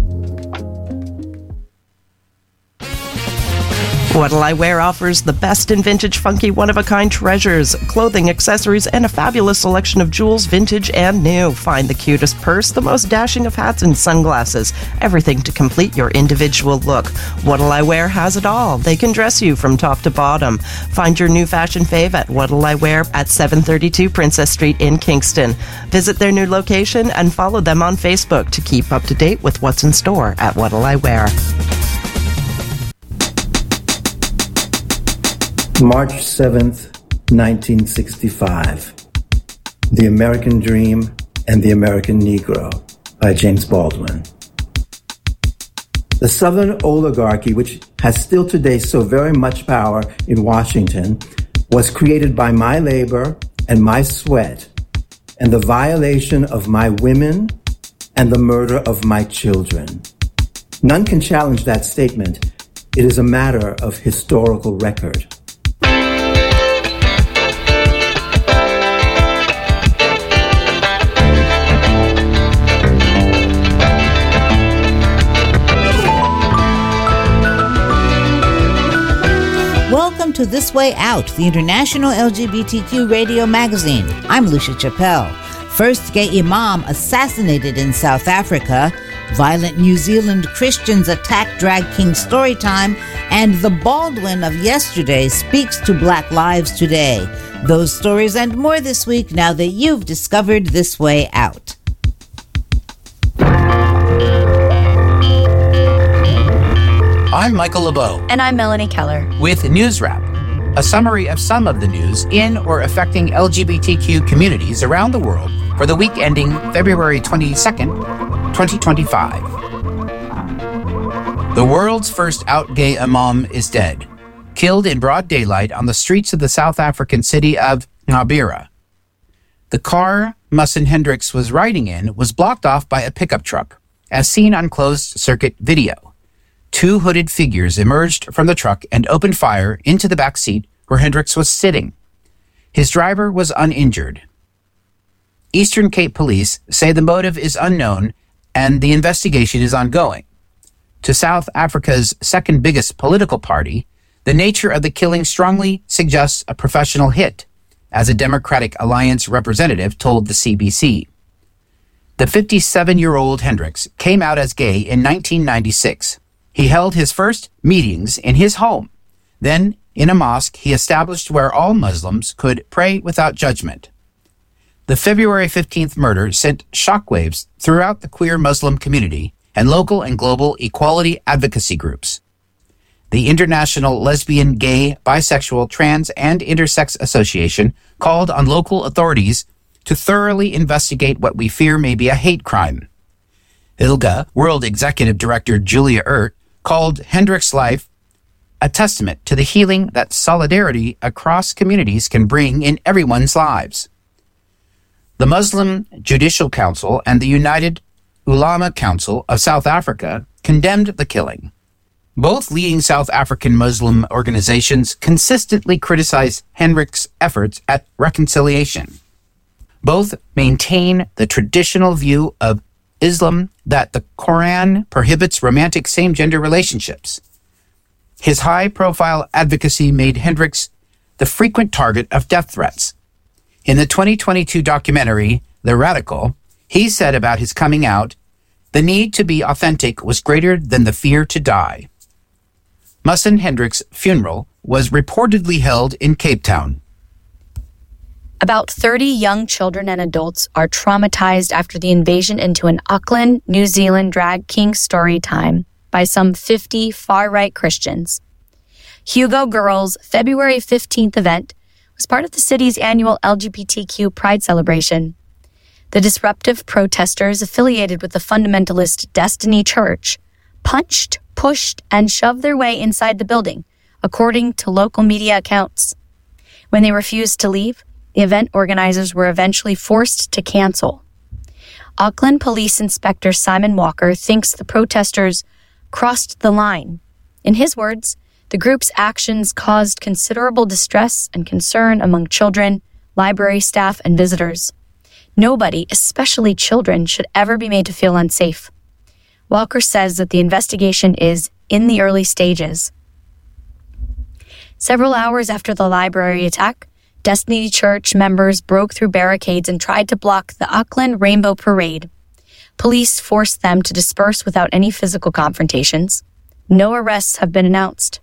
What'll I Wear offers the best in vintage, funky, one-of-a-kind treasures, clothing, accessories, and a fabulous selection of jewels, vintage and new. Find the cutest purse, the most dashing of hats and sunglasses, everything to complete your individual look. What'll I Wear has it all. They can dress you from top to bottom. Find your new fashion fave at What'll I Wear at seven thirty-two Princess Street in Kingston. Visit their new location and follow them on Facebook to keep up to date with what's in store at What'll I Wear. March seventh, nineteen sixty-five. The American Dream and the American Negro by James Baldwin. The Southern oligarchy, which has still today so very much power in Washington, was created by my labor and my sweat and the violation of my women and the murder of my children. None can challenge that statement. It is a matter of historical record. Welcome to This Way Out, the international L G B T Q radio magazine. I'm Lucia Chappelle. First gay imam assassinated in South Africa, violent New Zealand Christians attack drag king storytime, and the Baldwin of yesterday speaks to Black lives today. Those stories and more this week now that you've discovered This Way Out. I'm Michael LeBeau. And I'm Melanie Keller. With News Wrap, a summary of some of the news in or affecting L G B T Q communities around the world for the week ending February twenty-second, twenty twenty-five. The world's first out gay imam is dead, killed in broad daylight on the streets of the South African city of Ngqabira. The car Musson Hendricks was riding in was blocked off by a pickup truck, as seen on closed-circuit video. Two hooded figures emerged from the truck and opened fire into the back seat where Hendricks was sitting. His driver was uninjured. Eastern Cape police say the motive is unknown and the investigation is ongoing. To South Africa's second biggest political party, the nature of the killing strongly suggests a professional hit, as a Democratic Alliance representative told the C B C. The fifty-seven-year-old Hendricks came out as gay in nineteen ninety-six. He held his first meetings in his home. Then In a mosque he established where all Muslims could pray without judgment. The February fifteenth murder sent shockwaves throughout the queer Muslim community and local and global equality advocacy groups. The International Lesbian, Gay, Bisexual, Trans, and Intersex Association called on local authorities to thoroughly investigate what we fear may be a hate crime. I L G A World Executive Director Julia Ert called Hendricks' life a testament to the healing that solidarity across communities can bring in everyone's lives. The Muslim Judicial Council and the United Ulama Council of South Africa condemned the killing. Both leading South African Muslim organizations consistently criticized Hendricks' efforts at reconciliation. Both maintain the traditional view of Islam that the Quran prohibits romantic same-gender relationships. His high-profile advocacy made Hendricks the frequent target of death threats. In the twenty twenty-two documentary, The Radical, he said about his coming out, "The need to be authentic was greater than the fear to die." Musson Hendricks' funeral was reportedly held in Cape Town. About thirty young children and adults are traumatized after the invasion into an Auckland, New Zealand drag king story time by some fifty far-right Christians. Hugo Girls' February fifteenth event was part of the city's annual L G B T Q Pride celebration. The disruptive protesters affiliated with the fundamentalist Destiny Church punched, pushed, and shoved their way inside the building, according to local media accounts. When they refused to leave, the event organizers were eventually forced to cancel. Auckland Police Inspector Simon Walker thinks the protesters crossed the line. In his words, the group's actions caused considerable distress and concern among children, library staff, and visitors. Nobody, especially children, should ever be made to feel unsafe. Walker says that the investigation is in the early stages. Several hours after the library attack, Destiny Church members broke through barricades and tried to block the Auckland Rainbow Parade. Police forced them to disperse without any physical confrontations. No arrests have been announced.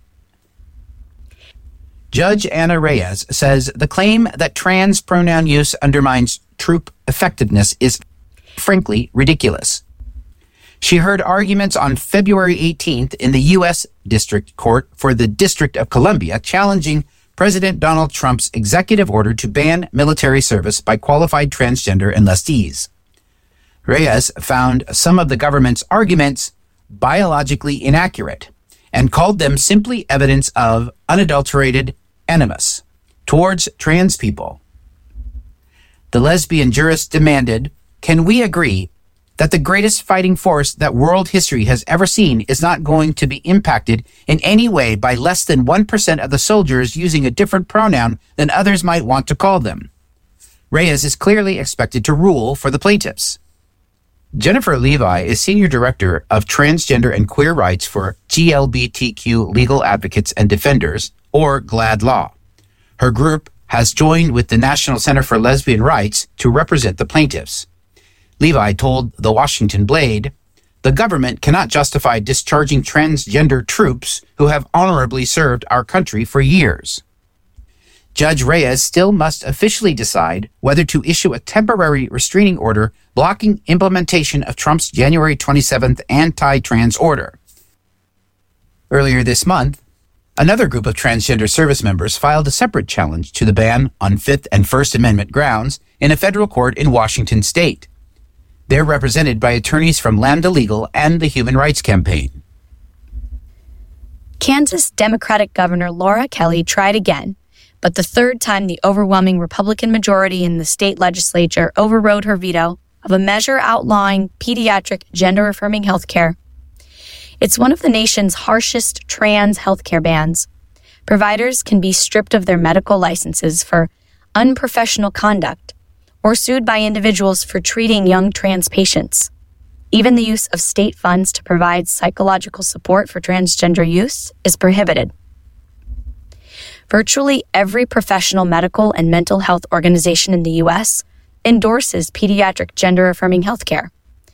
Judge Anna Reyes says the claim that trans pronoun use undermines troop effectiveness is frankly ridiculous. She heard arguments on February eighteenth in the U S District Court for the District of Columbia challenging President Donald Trump's executive order to ban military service by qualified transgender enlistees. Reyes found some of the government's arguments biologically inaccurate and called them simply evidence of unadulterated animus towards trans people. The lesbian jurist demanded, "Can we agree that the greatest fighting force that world history has ever seen is not going to be impacted in any way by less than one percent of the soldiers using a different pronoun than others might want to call them?" Reyes is clearly expected to rule for the plaintiffs. Jennifer Levi is Senior Director of Transgender and Queer Rights for G L B T Q Legal Advocates and Defenders, or GLAAD Law. Her group has joined with the National Center for Lesbian Rights to represent the plaintiffs. Levi told the Washington Blade, "The government cannot justify discharging transgender troops who have honorably served our country for years." Judge Reyes still must officially decide whether to issue a temporary restraining order blocking implementation of Trump's January twenty-seventh anti-trans order. Earlier this month, another group of transgender service members filed a separate challenge to the ban on Fifth and First Amendment grounds in a federal court in Washington state. They're represented by attorneys from Lambda Legal and the Human Rights Campaign. Kansas Democratic Governor Laura Kelly tried again, but the third time the overwhelming Republican majority in the state legislature overrode her veto of a measure outlawing pediatric gender-affirming health care. It's one of the nation's harshest trans healthcare bans. Providers can be stripped of their medical licenses for unprofessional conduct or sued by individuals for treating young trans patients. Even the use of state funds to provide psychological support for transgender use is prohibited. Virtually every professional medical and mental health organization in the U S endorses pediatric gender-affirming healthcare.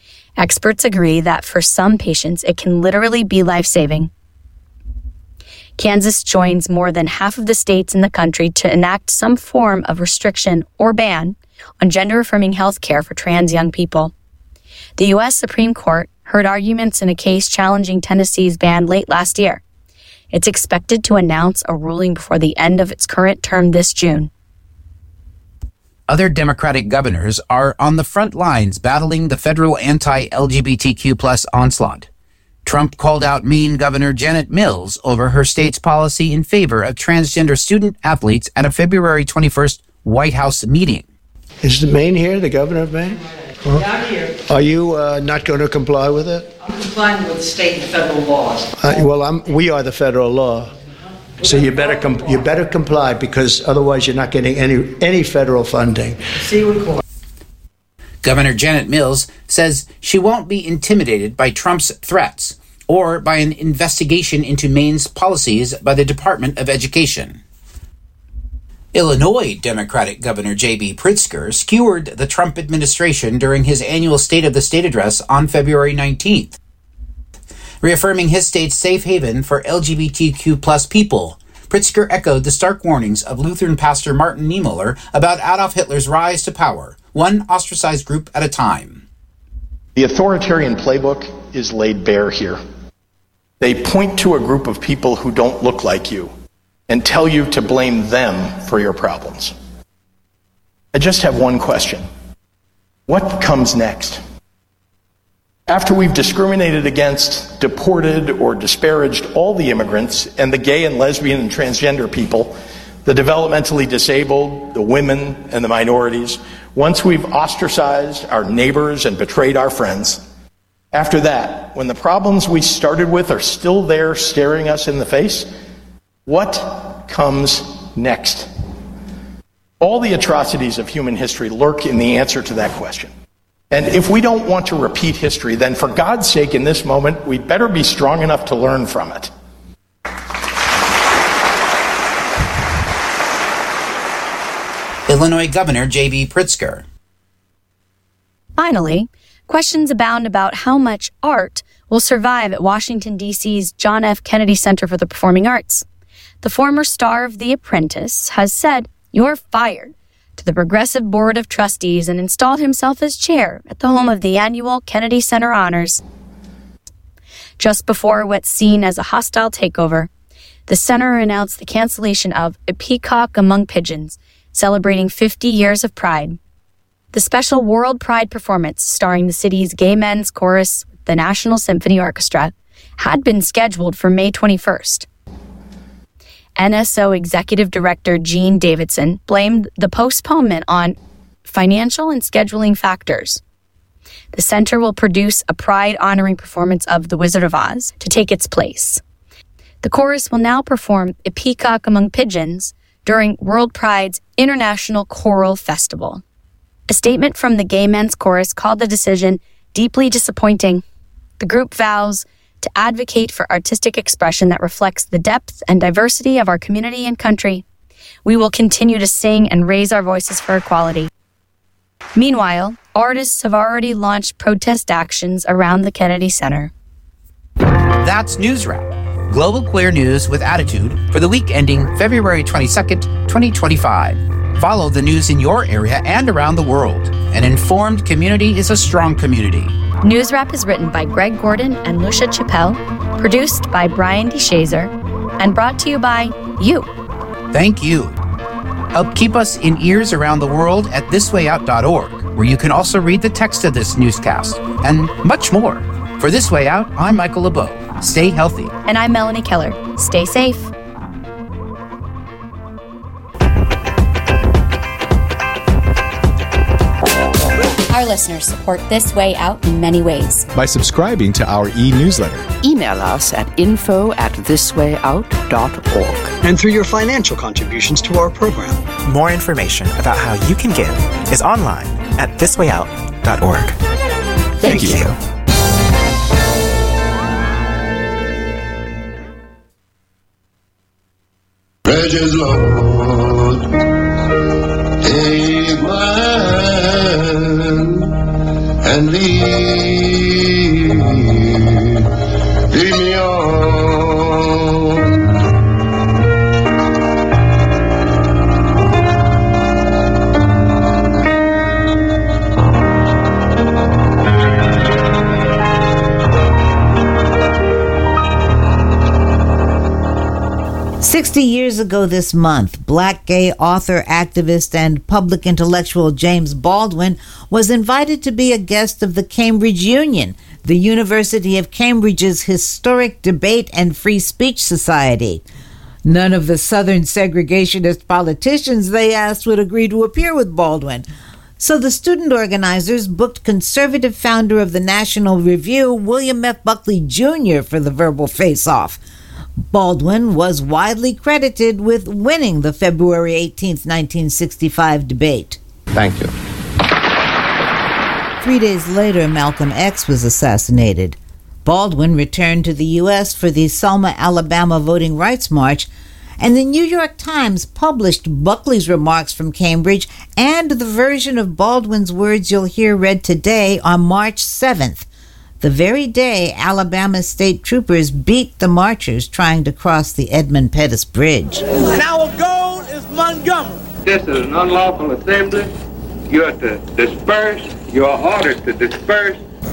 Experts agree that for some patients, it can literally be life-saving. Kansas joins more than half of the states in the country to enact some form of restriction or ban on gender-affirming health care for trans young people. The U S Supreme Court heard arguments in a case challenging Tennessee's ban late last year. It's expected to announce a ruling before the end of its current term this June. Other Democratic governors are on the front lines battling the federal anti-L G B T Q plus onslaught. Trump called out Maine Governor Janet Mills over her state's policy in favor of transgender student athletes at a February twenty-first White House meeting. Is the Maine here, the governor of Maine? Huh? Yeah, I'm here. Are you uh, not going to comply with it? I'm complying with state and federal laws. Uh, well, I'm, we are the federal law. So you better com- you better comply, because otherwise you're not getting any any federal funding. See you in court. Governor Janet Mills says she won't be intimidated by Trump's threats or by an investigation into Maine's policies by the Department of Education. Illinois Democratic Governor J B Pritzker skewered the Trump administration during his annual State of the State address on February nineteenth. Reaffirming his state's safe haven for L G B T Q plus people, Pritzker echoed the stark warnings of Lutheran pastor Martin Niemöller about Adolf Hitler's rise to power, one ostracized group at a time. The authoritarian playbook is laid bare here. They point to a group of people who don't look like you and tell you to blame them for your problems. I just have one question. What comes next? After we've discriminated against, deported, or disparaged all the immigrants and the gay and lesbian and transgender people, the developmentally disabled, the women, and the minorities, once we've ostracized our neighbors and betrayed our friends, after that, when the problems we started with are still there staring us in the face, what comes next? All the atrocities of human history lurk in the answer to that question. And if we don't want to repeat history, then for God's sake, in this moment, we'd better be strong enough to learn from it. Illinois Governor J B Pritzker. Finally, questions abound about how much art will survive at Washington, D C's John F. Kennedy Center for the Performing Arts. The former star of The Apprentice has said, "You're fired," to the Progressive Board of Trustees and installed himself as chair at the home of the annual Kennedy Center Honors. Just before what's seen as a hostile takeover, the center announced the cancellation of A Peacock Among Pigeons, celebrating fifty years of Pride. The special World Pride performance, starring the city's gay men's chorus with the National Symphony Orchestra, had been scheduled for May twenty-first. N S O Executive Director Gene Davidson blamed the postponement on financial and scheduling factors. The center will produce a pride-honoring performance of The Wizard of Oz to take its place. The chorus will now perform A Peacock Among Pigeons during World Pride's International Choral Festival. A statement from the Gay Men's Chorus called the decision deeply disappointing. The group vows to advocate for artistic expression that reflects the depth and diversity of our community and country. We will continue to sing and raise our voices for equality. Meanwhile, artists have already launched protest actions around the Kennedy Center. That's News Wrap, global queer news with attitude for the week ending February twenty-second, twenty twenty-five. Follow the news in your area and around the world. An informed community is a strong community. News Wrap is written by Greg Gordon and Lucia Chappelle, produced by Brian DeShazer, and brought to you by you. Thank you. Help keep us in ears around the world at this way out dot org, where you can also read the text of this newscast, and much more. For This Way Out, I'm Michael LeBeau. Stay healthy. And I'm Melanie Keller. Stay safe. Our listeners support This Way Out in many ways. By subscribing to our e-newsletter. Email us at info at this way out dot org. And through your financial contributions to our program. More information about how you can give is online at this way out dot org. Thank, Thank you. you. Precious Lord, take my hand and lead, lead me on Sixty years ago this month, black gay author, activist, and public intellectual James Baldwin was invited to be a guest of the Cambridge Union, the University of Cambridge's historic debate and free speech society. None of the Southern segregationist politicians they asked would agree to appear with Baldwin. So the student organizers booked conservative founder of the National Review, William F. Buckley Junior, for the verbal face-off. Baldwin was widely credited with winning the February eighteenth, nineteen sixty-five debate. Thank you. Three days later, Malcolm X was assassinated. Baldwin returned to the U S for the Selma, Alabama Voting Rights March, and the New York Times published Buckley's remarks from Cambridge and the version of Baldwin's words you'll hear read today on March seventh, the very day Alabama state troopers beat the marchers trying to cross the Edmund Pettus Bridge. And our goal is Montgomery. This is an unlawful assembly. You are to disperse. You are ordered to disperse.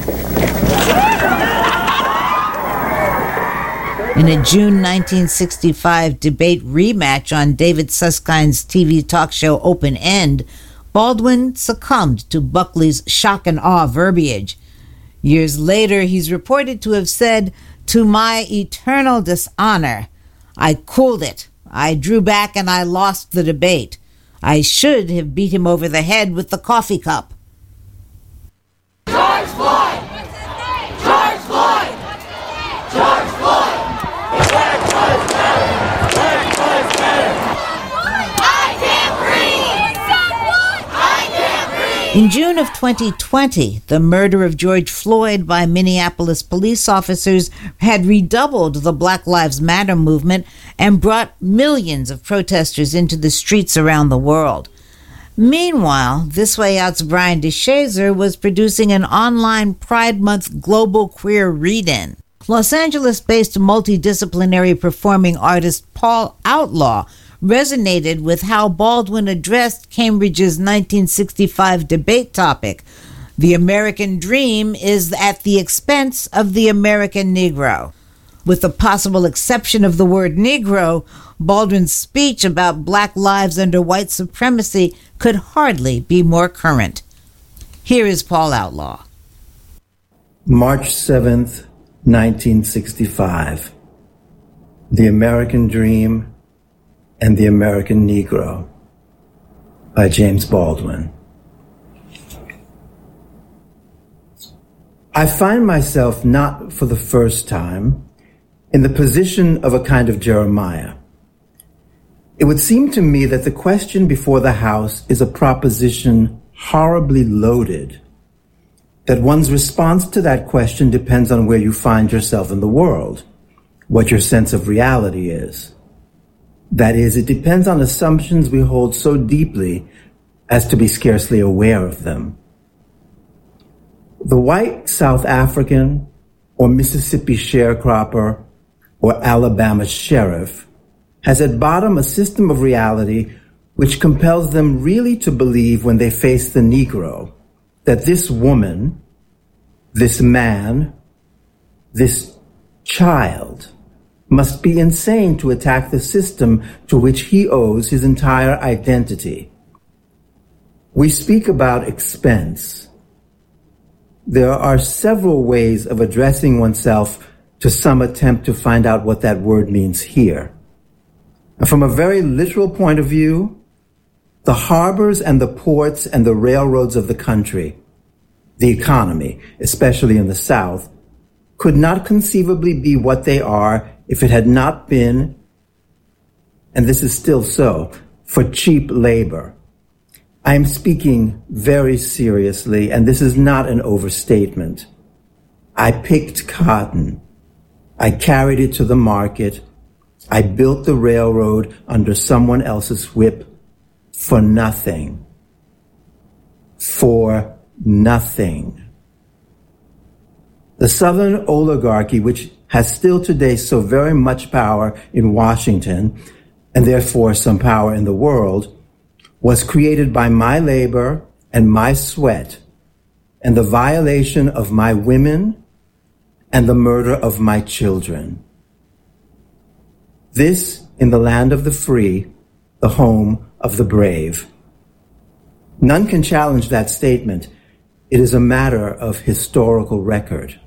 In a June nineteen sixty-five debate rematch on David Suskind's T V talk show Open End, Baldwin succumbed to Buckley's shock and awe verbiage. Years later, he's reported to have said, "To my eternal dishonor, I cooled it. I drew back and I lost the debate. I should have beat him over the head with the coffee cup." George Floyd! George Floyd! George Floyd! Black lives matter! Black lives matter! I can't breathe! I can't breathe! In June of twenty twenty, the murder of George Floyd by Minneapolis police officers had redoubled the Black Lives Matter movement and brought millions of protesters into the streets around the world. Meanwhile, This Way Out's Brian DeShazer was producing an online Pride Month global queer read-in. Los Angeles-based multidisciplinary performing artist Paul Outlaw resonated with how Baldwin addressed Cambridge's nineteen sixty-five debate topic. The American dream is at the expense of the American Negro. With the possible exception of the word Negro, Baldwin's speech about black lives under white supremacy could hardly be more current. Here is Paul Outlaw. March seventh, nineteen sixty-five. The American Dream and the American Negro by James Baldwin. I find myself not for the first time in the position of a kind of Jeremiah. It would seem to me that the question before the House is a proposition horribly loaded, that one's response to that question depends on where you find yourself in the world, what your sense of reality is. That is, it depends on assumptions we hold so deeply as to be scarcely aware of them. The white South African or Mississippi sharecropper or Alabama sheriff has at bottom a system of reality which compels them really to believe when they face the Negro that this woman, this man, this child must be insane to attack the system to which he owes his entire identity. We speak about expense. There are several ways of addressing oneself to some attempt to find out what that word means here. And from a very literal point of view, the harbors and the ports and the railroads of the country, the economy, especially in the South, could not conceivably be what they are if it had not been, and this is still so, for cheap labor. I am speaking very seriously, and this is not an overstatement. I picked cotton. I carried it to the market. I built the railroad under someone else's whip for nothing. For nothing. The Southern oligarchy, which has still today so very much power in Washington, and therefore some power in the world, was created by my labor and my sweat and the violation of my women and the murder of my children. This in the land of the free, the home of the brave. None can challenge that statement. It is a matter of historical record.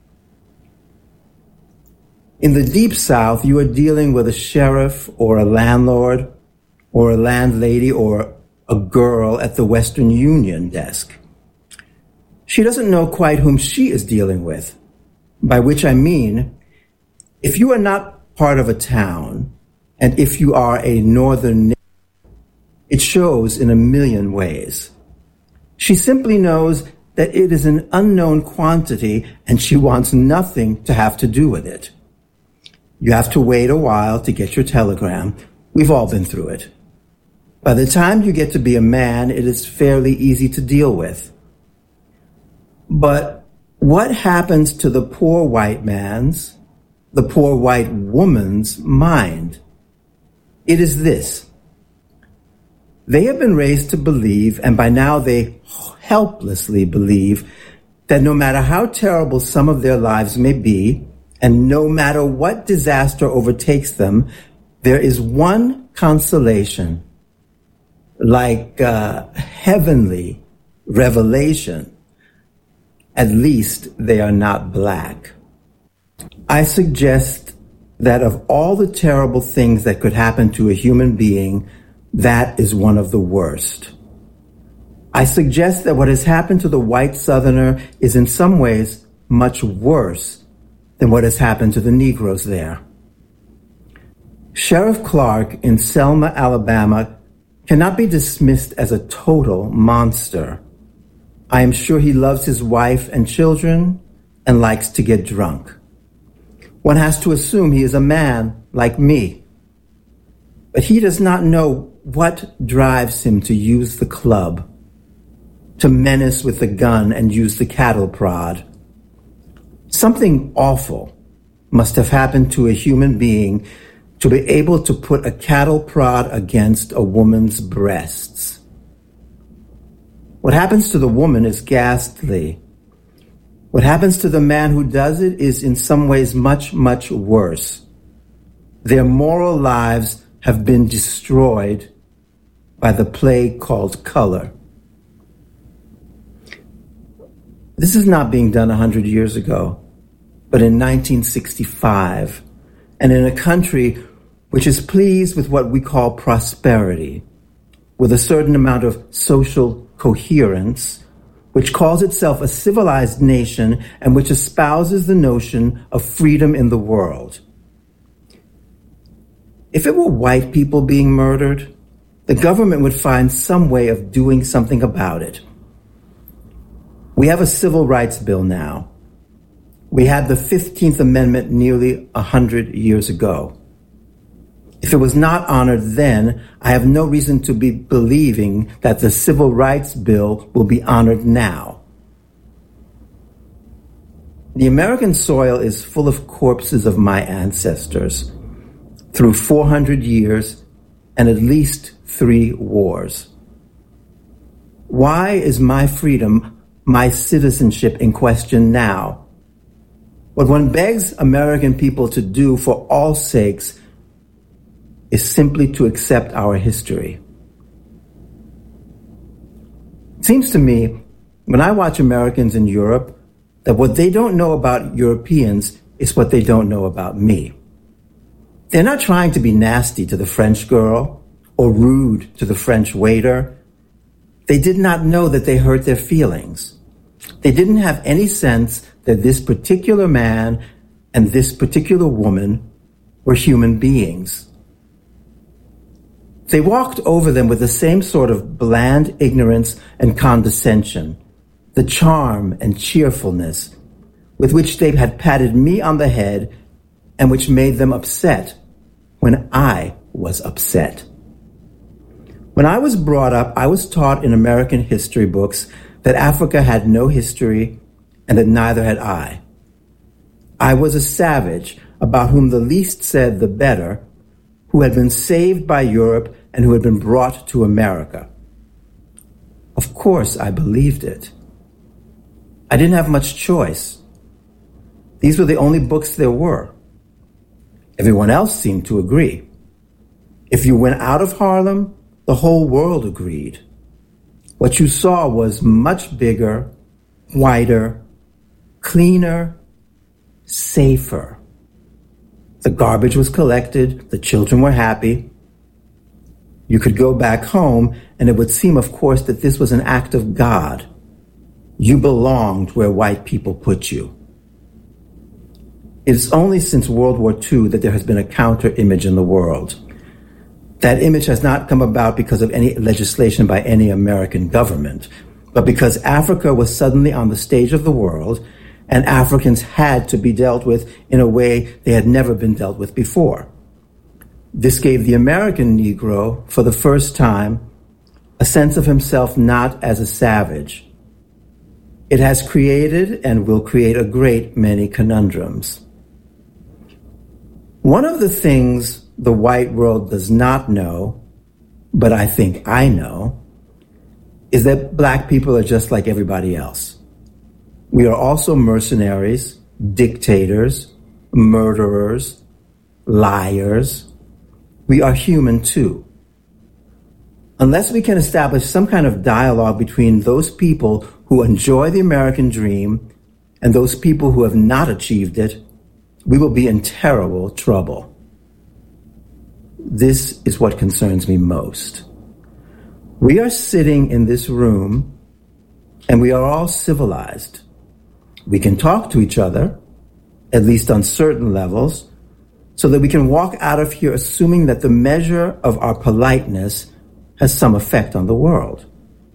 In the Deep South, you are dealing with a sheriff or a landlord or a landlady or a girl at the Western Union desk. She doesn't know quite whom she is dealing with, by which I mean, if you are not part of a town, and if you are a northern neighbor, it shows in a million ways. She simply knows that it is an unknown quantity, and she wants nothing to have to do with it. You have to wait a while to get your telegram. We've all been through it. By the time you get to be a man, it is fairly easy to deal with. But what happens to the poor white man's, the poor white woman's mind? It is this. They have been raised to believe, and by now they helplessly believe, that no matter how terrible some of their lives may be, and no matter what disaster overtakes them, there is one consolation, like uh, heavenly revelation. At least they are not black. I suggest that of all the terrible things that could happen to a human being, that is one of the worst. I suggest that what has happened to the white Southerner is in some ways much worse than what has happened to the Negroes there. Sheriff Clark in Selma, Alabama, cannot be dismissed as a total monster. I am sure he loves his wife and children and likes to get drunk. One has to assume he is a man like me. But he does not know what drives him to use the club, to menace with the gun and use the cattle prod. Something awful must have happened to a human being to be able to put a cattle prod against a woman's breasts. What happens to the woman is ghastly. What happens to the man who does it is in some ways much, much worse. Their moral lives have been destroyed by the plague called color. This is not being done a hundred years ago, but in nineteen sixty-five, and in a country which is pleased with what we call prosperity, with a certain amount of social coherence, which calls itself a civilized nation and which espouses the notion of freedom in the world. If it were white people being murdered, the government would find some way of doing something about it. We have a civil rights bill now. We had the fifteenth Amendment nearly a hundred years ago. If it was not honored then, I have no reason to be believing that the Civil Rights Bill will be honored now. The American soil is full of corpses of my ancestors through four hundred years and at least three wars. Why is my freedom, my citizenship in question now? What one begs American people to do for all sakes is simply to accept our history. It seems to me, when I watch Americans in Europe, that what they don't know about Europeans is what they don't know about me. They're not trying to be nasty to the French girl or rude to the French waiter. They did not know that they hurt their feelings. They didn't have any sense that this particular man and this particular woman were human beings. They walked over them with the same sort of bland ignorance and condescension, the charm and cheerfulness with which they had patted me on the head and which made them upset when I was upset. When I was brought up, I was taught in American history books that Africa had no history and that neither had I. I was a savage about whom the least said the better, who had been saved by Europe and who had been brought to America. Of course, I believed it. I didn't have much choice. These were the only books there were. Everyone else seemed to agree. If you went out of Harlem, the whole world agreed. What you saw was much bigger, whiter, cleaner, safer. The garbage was collected, the children were happy. You could go back home, and it would seem, of course, that this was an act of God. You belonged where white people put you. It's only since World War Two that there has been a counter-image in the world. That image has not come about because of any legislation by any American government, but because Africa was suddenly on the stage of the world, and Africans had to be dealt with in a way they had never been dealt with before. This gave the American Negro, for the first time, a sense of himself not as a savage. It has created and will create a great many conundrums. One of the things the white world does not know, but I think I know, is that black people are just like everybody else. We are also mercenaries, dictators, murderers, liars. We are human too. Unless we can establish some kind of dialogue between those people who enjoy the American dream and those people who have not achieved it, we will be in terrible trouble. This is what concerns me most. We are sitting in this room and we are all civilized. We can talk to each other, at least on certain levels, so that we can walk out of here assuming that the measure of our politeness has some effect on the world.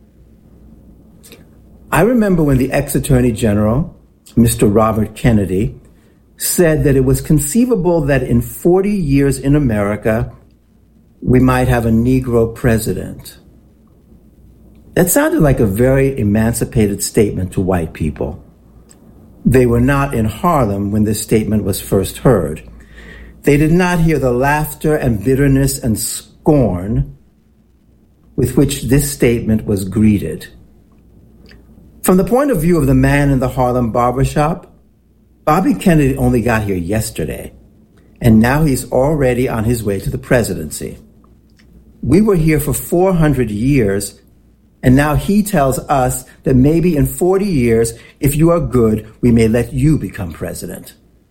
I remember when the ex-Attorney General, Mister Robert Kennedy, said that it was conceivable that in forty years in America, we might have a Negro president. That sounded like a very emancipated statement to white people. They were not in Harlem when this statement was first heard. They did not hear the laughter and bitterness and scorn with which this statement was greeted. From the point of view of the man in the Harlem barbershop, Bobby Kennedy only got here yesterday, and now he's already on his way to the presidency. We were here for four hundred years, and now he tells us that maybe in forty years, if you are good, we may let you become president.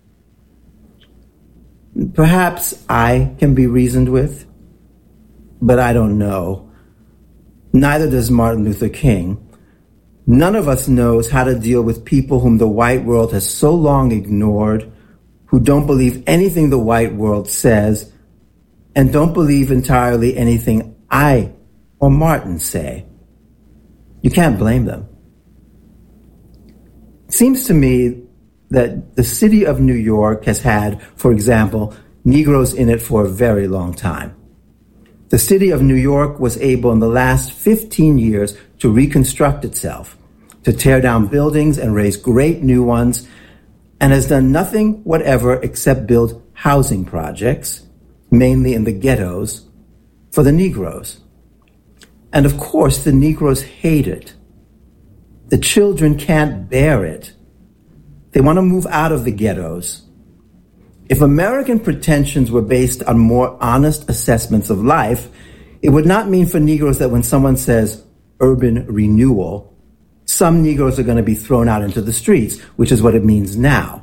Perhaps I can be reasoned with, but I don't know. Neither does Martin Luther King. None of us knows how to deal with people whom the white world has so long ignored, who don't believe anything the white world says, and don't believe entirely anything I or Martin say. You can't blame them. It seems to me that the city of New York has had, for example, Negroes in it for a very long time. The city of New York was able in the last fifteen years to reconstruct itself, to tear down buildings and raise great new ones, and has done nothing whatever except build housing projects, mainly in the ghettos, for the Negroes. And of course, the Negroes hate it. The children can't bear it. They want to move out of the ghettos. If American pretensions were based on more honest assessments of life, it would not mean for Negroes that when someone says urban renewal, some Negroes are going to be thrown out into the streets, which is what it means now.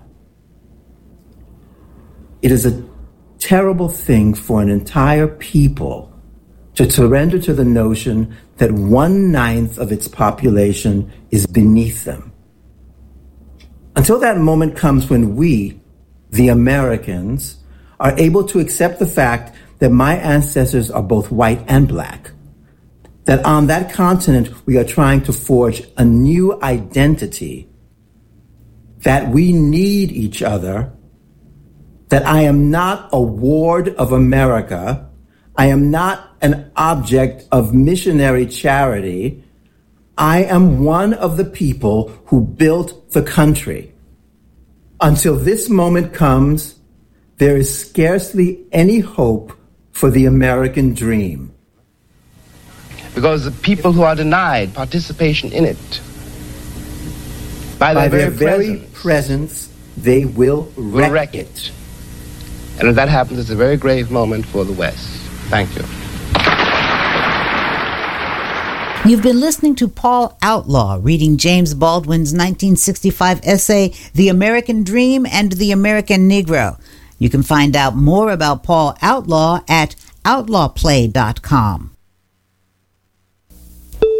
It is a terrible thing for an entire people to surrender to the notion that one-ninth of its population is beneath them. Until that moment comes when we, the Americans, are able to accept the fact that my ancestors are both white and black, that on that continent we are trying to forge a new identity, that we need each other, that I am not a ward of America, I am not an object of missionary charity, I am one of the people who built the country. Until this moment comes, there is scarcely any hope for the American dream. Because the people who are denied participation in it, by their, by their very, very presence, presence, they will wreck, will wreck it. it. And if that happens, it's a very grave moment for the West. Thank you. You've been listening to Paul Outlaw reading James Baldwin's nineteen sixty-five essay, The American Dream and the American Negro. You can find out more about Paul Outlaw at outlaw play dot com.